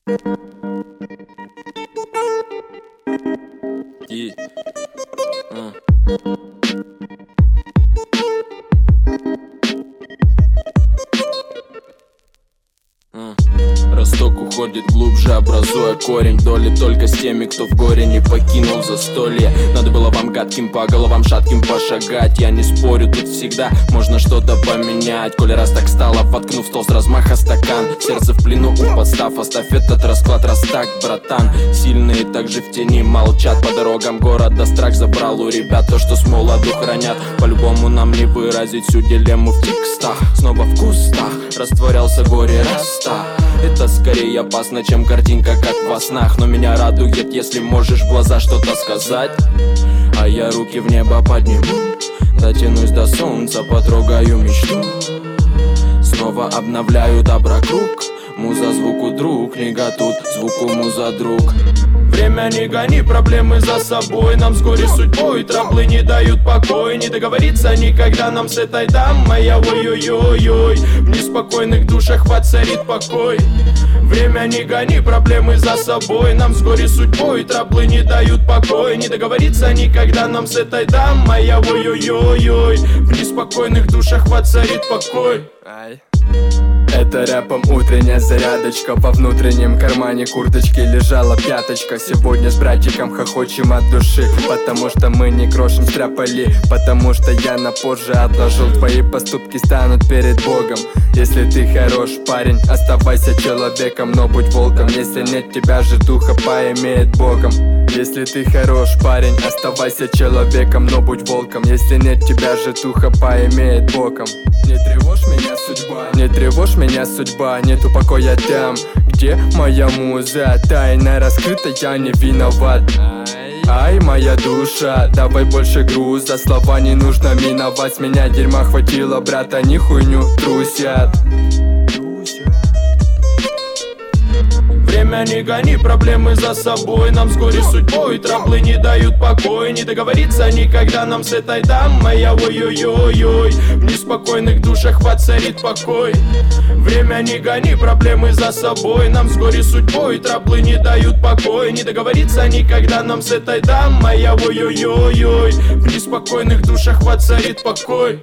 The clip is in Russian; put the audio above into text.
Росток уходит глубже, образуя корень. Доли только с теми, кто в горе не покинул застолье. Надо было вам гадким по головам шатким пошагать. Я не спорю, тут всегда можно что-то поменять. Коли раз так стало, воткнув стол с размаха стакан. Сердце в плену у подстав, оставь этот расклад раз так, братан. Сильные также в тени молчат. По дорогам города страх забрал у ребят то, что с молоду хранят. По-любому нам не выразить всю дилемму в текстах. Снова в кустах растворялся горе раста. Это скорее опасно, чем картинка, как во снах. Но меня радует, если можешь в глаза что-то сказать. А я руки в небо подниму, дотянусь до солнца, потрогаю мечту. Снова обновляю доброкруг. Муза звуку друг, книга тут, звуку муза друг. Время не гони, проблемы за собой. Нам с горе судьбой траблы не дают покоя. Не договориться никогда нам с этой дамой. Ой-ой-ой-ой, в неспокойных душах воцарит покой. Время не гони, проблемы за собой. Нам с горе судьбой траблы не дают покоя. Не договориться никогда нам с этой дамой. Ой-ой-ой-ой, в неспокойных душах воцарит покой. Это рэпом утренняя зарядочка. Во внутреннем кармане курточки лежала пяточка. Сегодня с братиком хохочем от души, потому что мы не крошим стряпали. Потому что я на позже отложил. Твои поступки станут перед Богом. Если ты хорош парень, оставайся человеком, но будь волком. Если нет тебя же, духа поимеет Богом. Если ты хорош парень, оставайся человеком, но будь волком. Если нет тебя же, духа поимеет Богом. Не тревожь меня, судьба, не тревожь меня, судьба. Нету покоя там, где моя муза. Тайна раскрыта, я не виноват. Ай, моя душа, давай больше груза. Слова не нужно миновать. С меня дерьма хватило, брат, они хуйню трусят. Время не гони, проблемы за собой. Нам с горе судьбой траблы не дают покоя. Не договориться никогда нам с этой дамой. Ой-ой-ой-ой, в неспокойных душах воцарит покой. Время не гони, проблемы за собой. Нам с горе судьбой траблы не дают покоя. Не договориться никогда нам с этой дамой. Ой-ой-ой-ой, в неспокойных душах воцарит покой.